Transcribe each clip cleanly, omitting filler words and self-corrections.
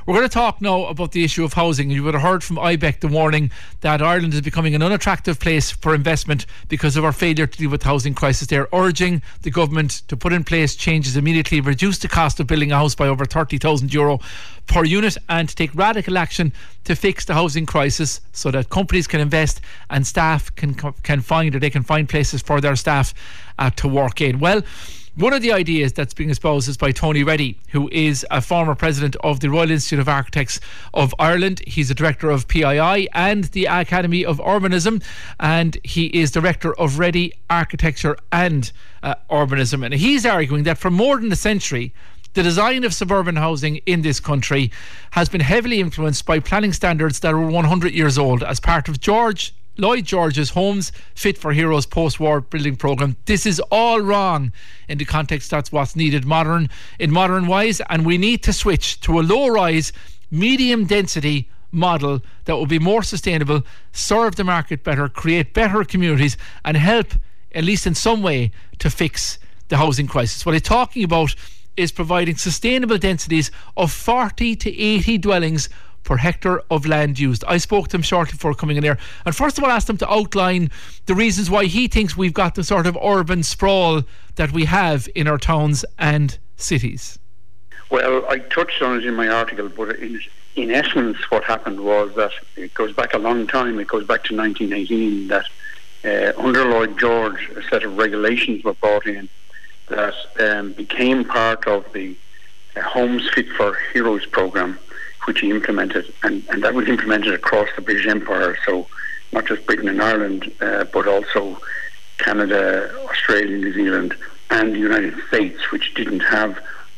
We're going to talk now about the issue of housing. You would have heard from IBEC the warning that Ireland is becoming an unattractive place for investment because of our failure to deal with the housing crisis. They're urging the government to put in place changes immediately, reduce the cost of building a house by over €30,000 per unit, and to take radical action to fix the housing crisis so that companies can invest and staff can find places for their staff to work in. Well, one of the ideas that's being espoused is by Tony Reddy, who is a former president of the Royal Institute of Architects of Ireland. He's a director of PII and the Academy of Urbanism, and he is director of Reddy Architecture and Urbanism. And he's arguing that for more than a century, the design of suburban housing in this country has been heavily influenced by planning standards that are 100 years old as part of Lloyd George's Homes Fit for Heroes post-war building programme. This is all wrong in the context that's what's needed in modern wise, and we need to switch to a low-rise, medium-density model that will be more sustainable, serve the market better, create better communities, and help, at least in some way, to fix the housing crisis. What he's talking about is providing sustainable densities of 40 to 80 dwellings per hectare of land used. I spoke to him shortly before coming in here, and first of all asked him to outline the reasons why he thinks we've got the sort of urban sprawl that we have in our towns and cities. Well, I touched on it in my article, but in essence what happened was that it goes back a long time. It goes back to 1918 that under Lloyd George a set of regulations were brought in that became part of the Homes Fit for Heroes programme, which he implemented, and that was implemented across the British Empire, so not just Britain and Ireland, but also Canada, Australia, New Zealand, and the United States, which didn't have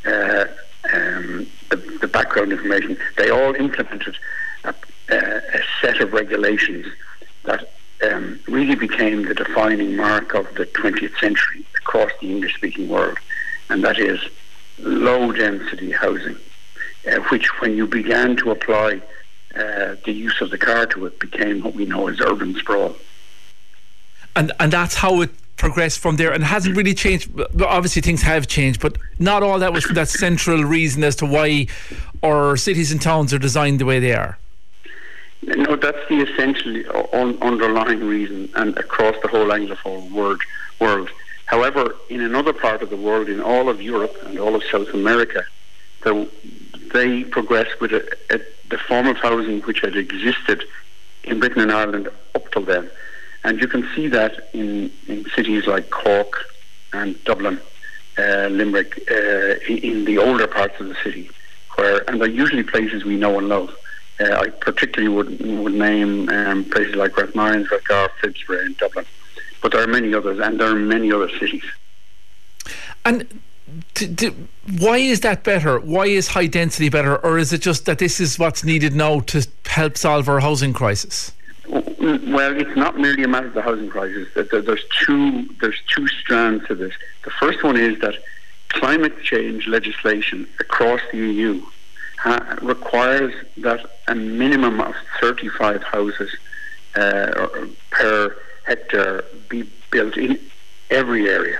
the background information. They all implemented a set of regulations that really became the defining mark of the 20th century across the English-speaking world, and that is low-density housing. Which, when you began to apply the use of the car to it, became what we know as urban sprawl. And that's how it progressed from there, and hasn't really changed. Obviously things have changed, but not all that was for that central reason as to why our cities and towns are designed the way they are. No, that's the essentially underlying reason, and across the whole Anglophone world. However, in another part of the world, in all of Europe and all of South America, they progressed with the form of housing which had existed in Britain and Ireland up till then. And you can see that in cities like Cork and Dublin, Limerick, in the older parts of the city, and they're usually places we know and love. I particularly would name places like Rathmines, Rathgar, Phibsborough in Dublin. But there are many others, and there are many other cities. And why is that better? Why is high density better? Or is it just that this is what's needed now to help solve our housing crisis? Well, it's not merely a matter of the housing crisis. There's two strands to this. The first one is that climate change legislation across the EU requires that a minimum of 35 houses per hectare be built in every area.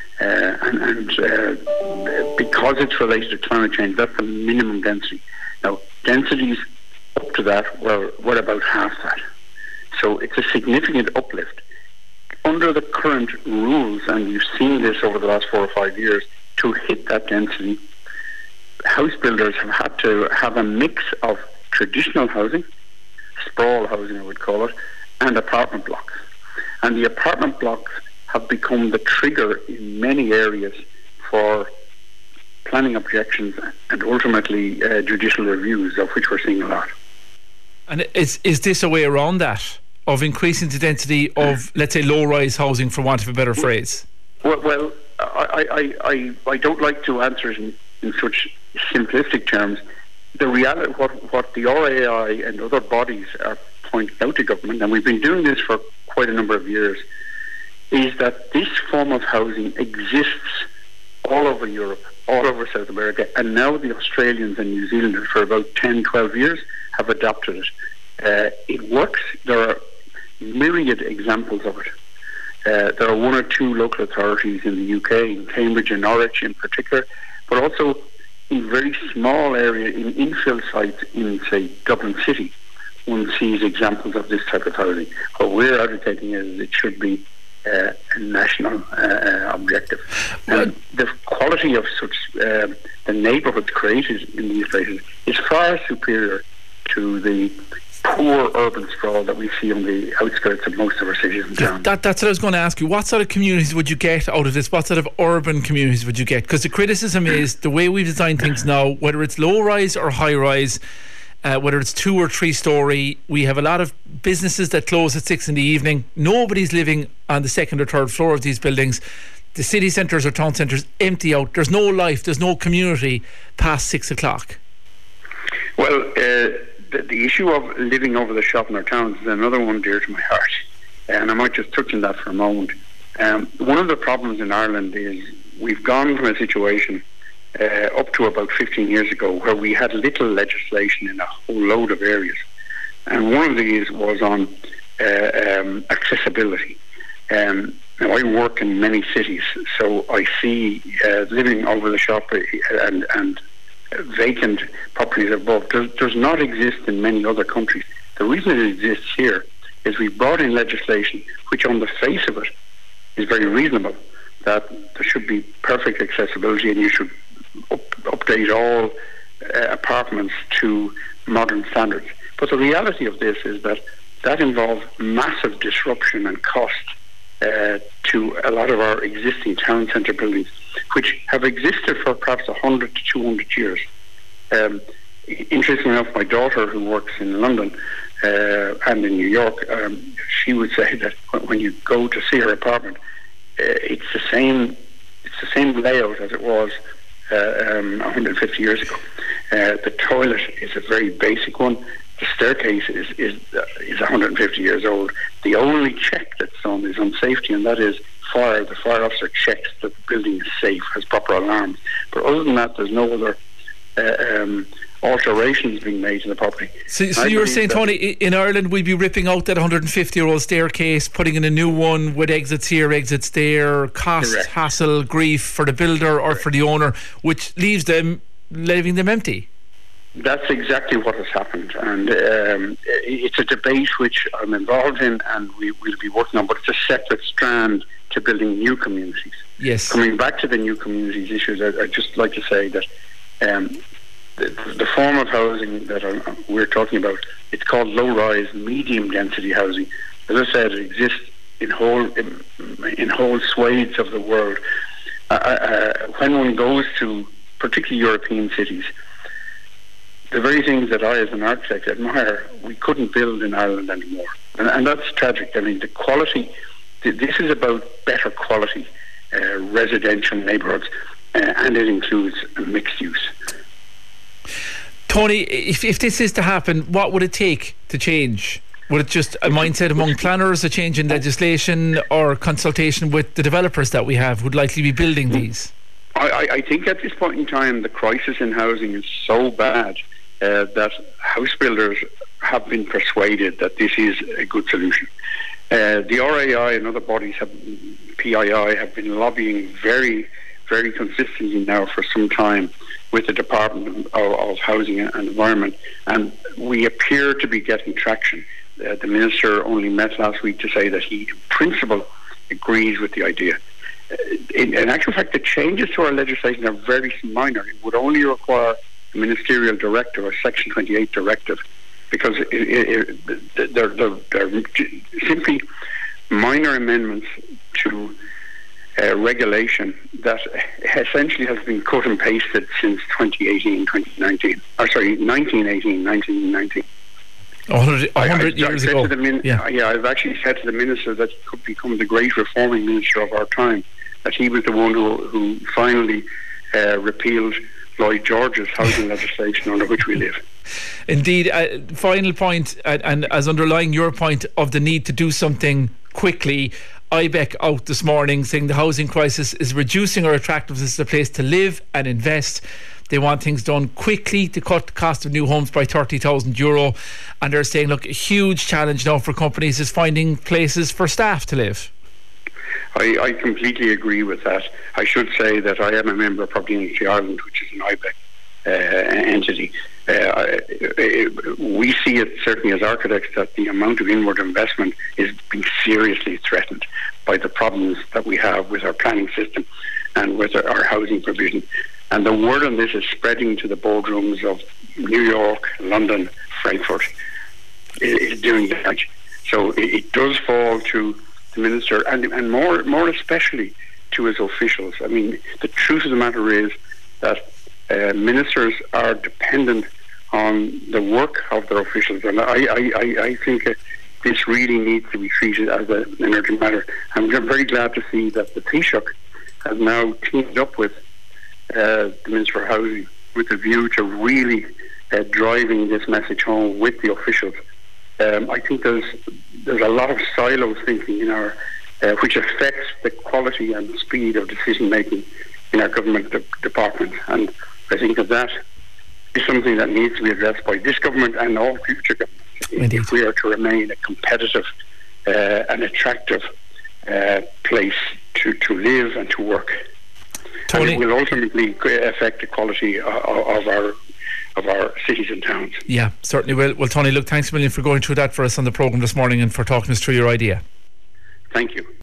And because it's related to climate change, that's the minimum density. Now, densities up to that were about half that. So it's a significant uplift. Under the current rules, and you've seen this over the last 4 or 5 years, to hit that density, house builders have had to have a mix of traditional housing, sprawl housing I would call it, and apartment blocks. And the apartment blocks have become the trigger in many areas for planning objections and ultimately judicial reviews, of which we're seeing a lot. And is this a way around that, of increasing the density of, let's say, low-rise housing, for want of a better phrase? Well, I don't like to answer it in such simplistic terms. The reality, what the RAI and other bodies are pointing out to government, and we've been doing this for quite a number of years, is that this form of housing exists all over Europe, all over South America, and now the Australians and New Zealanders for about 10, 12 years have adopted it. It works. There are myriad examples of it. There are 1 or 2 local authorities in the UK, in Cambridge and Norwich in particular, but also in very small area, in infill sites in, say, Dublin City, one sees examples of this type of housing. What we're advocating is it should be a national objective. And the quality of such the neighbourhoods created in these places is far superior to the poor urban sprawl that we see on the outskirts of most of our cities and towns. That's what I was going to ask you. What sort of communities would you get out of this? What sort of urban communities would you get? Because the criticism is the way we've designed things now, whether it's low-rise or high-rise, whether it's 2 or 3 story, we have a lot of businesses that close at 6 in the evening. Nobody's living on the 2nd or 3rd floor of these buildings. The city centres or town centres empty out. There's no life, there's no community past 6 o'clock. Well, the issue of living over the shop in our towns is another one dear to my heart, and I might just touch on that for a moment. One of the problems in Ireland is we've gone from a situation up to about 15 years ago where we had little legislation in a whole load of areas, and one of these was on accessibility. Now, I work in many cities, so I see living over the shop and vacant properties above does not exist in many other countries. The reason it exists here is we brought in legislation which on the face of it is very reasonable, that there should be perfect accessibility and you should update all apartments to modern standards. But the reality of this is that involves massive disruption and cost to a lot of our existing town centre buildings, which have existed for perhaps 100 to 200 years. Interestingly enough, my daughter, who works in London and in New York, she would say that when you go to see her apartment, it's the same layout as it was 150 years ago. The toilet is a very basic one. The staircase is 150 years old. The only check that's done is on safety, and that is fire. The fire officer checks that the building is safe, has proper alarms. But other than that, there's no other alterations being made to the property. So you were saying, Tony, in Ireland we'd be ripping out that 150-year-old staircase, putting in a new one with exits here, exits there, cost, correct, hassle, grief for the builder or for the owner, which leaves them, leaving them empty. That's exactly what has happened, and it's a debate which I'm involved in and we will be working on, but it's a separate strand to building new communities. Yes. Coming back to the new communities issues, I'd just like to say that the form of housing that we're talking about, it's called low-rise, medium-density housing. As I said, it exists in whole swathes of the world. When one goes to particularly European cities, the very things that I as an architect admire, we couldn't build in Ireland anymore. And that's tragic. I mean, the quality, this is about better quality residential neighbourhoods, and it includes mixed use. Tony, if this is to happen, what would it take to change? Would it just a mindset among planners, a change in legislation, or consultation with the developers that we have who'd likely be building these? I think at this point in time the crisis in housing is so bad that house builders have been persuaded that this is a good solution. The RAI and other bodies, PII, have been lobbying very, very consistently now for some time with the Department of Housing and Environment, and we appear to be getting traction. The Minister only met last week to say that he, in principle, agrees with the idea. In actual fact, the changes to our legislation are very minor. It would only require a ministerial directive or Section 28 directive, because they're simply minor amendments to regulation that essentially has been cut and pasted since 1919. 1919. 100 years ago. I've actually said to the Minister that he could become the great reforming minister of our time, that he was the one who finally repealed Lloyd George's housing legislation under which we live. Indeed. Final point, and as underlying your point of the need to do something quickly, IBEC out this morning saying the housing crisis is reducing our attractiveness as a place to live and invest. They want things done quickly to cut the cost of new homes by €30,000, and they're saying, look, a huge challenge now for companies is finding places for staff to live. I completely agree with that. I should say that I am a member of Property Industry Ireland, which is an IBEC, entity. We see it certainly as architects that the amount of inward investment is being seriously threatened by the problems that we have with our planning system and with our housing provision. And the word on this is spreading to the boardrooms of New York, London, Frankfurt. Is doing damage. So it does fall to the minister, and more especially to his officials. I mean, the truth of the matter is that ministers are dependent on the work of their officials, and I think this really needs to be treated as an urgent matter. I'm very glad to see that the Taoiseach has now teamed up with the Minister for Housing with a view to really driving this message home with the officials. I think there's a lot of silo thinking in our which affects the quality and the speed of decision making in our government department, and I think that is something that needs to be addressed by this government and all future governments. Indeed. If we are to remain a competitive and attractive place to live and to work. Tony, and it will ultimately affect the quality of our cities and towns. Yeah, certainly will. Well, Tony, look, thanks a million for going through that for us on the programme this morning and for talking us through your idea. Thank you.